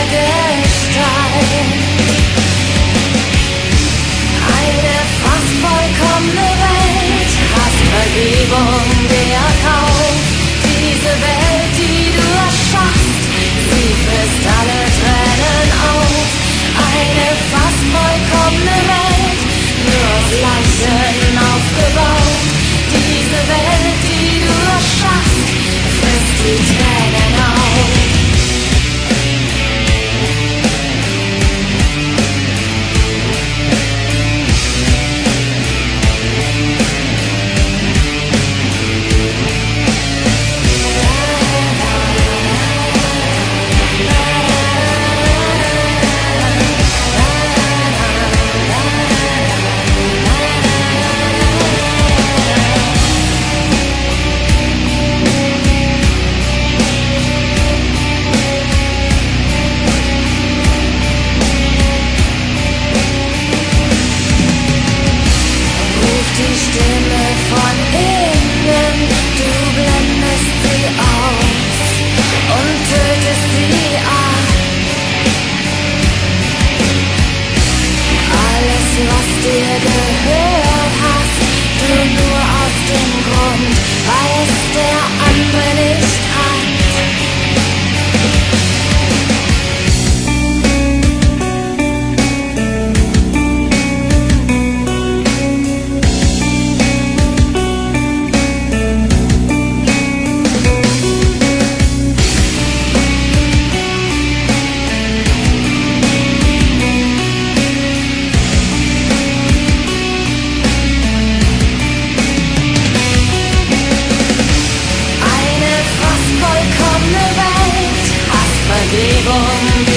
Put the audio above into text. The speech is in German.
Gestalt. Eine fast vollkommene Welt, hast Vergebung dir erkauft. Diese Welt, die du erschaffst, sie frisst alle Tränen auf. Eine fast vollkommene Welt, nur aus Leichen aufgebaut. Diese Welt, die du erschaffst, frisst die Tränen auf. Die Stimme von innen, du blendest sie aus und tötest sie ab. Alles, was dir gehört hast, du nur aus dem Grund, weil es der andere nicht hat. Vergebung